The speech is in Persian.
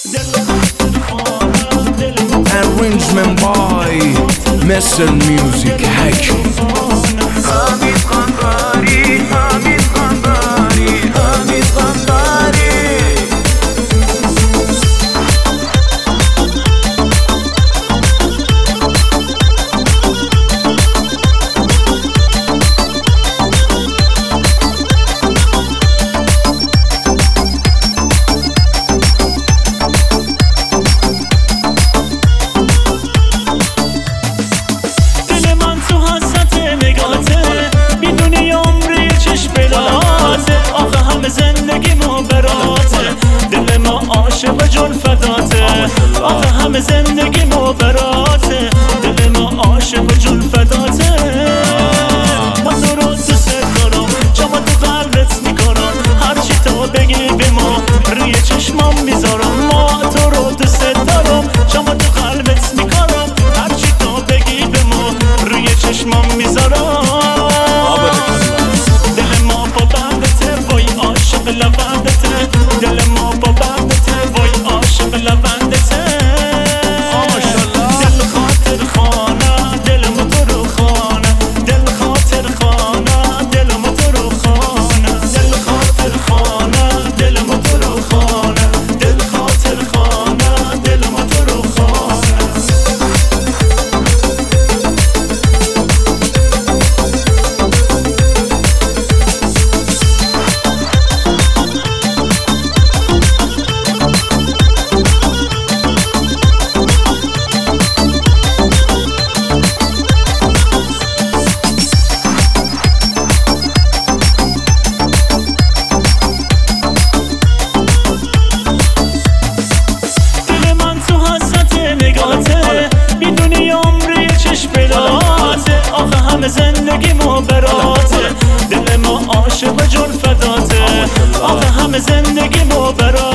Arrangement by Mr. Music Hakim. حمید قنبری حمید قنبری حمید قنبری عاشق جون فداته آخه همه زندگی ما براته دل ما عاشق جون فداته ما تو رو دوست دارم جامو تو قلبت میکنم هرچی تو بگی به ما روی چشمام میذارم ما تو رو دوست دارم جامو تو قلبت میکنم هرچی تو بگی به ما روی چشمام میذارم دل ما با بندته وای عاشق لبندته دل ما با بندته وای عاشق لبندته دل خاطر خانه دل ما تو رو خانه دل خاطر خانه دل ما تو رو خانه دل خاطر خانه دل ما تو رو خانه دل خاطر خانه دل ما تو رو خانه زندگی ما براته دل ما عاشق جون فداته آخه همه زندگی ما براته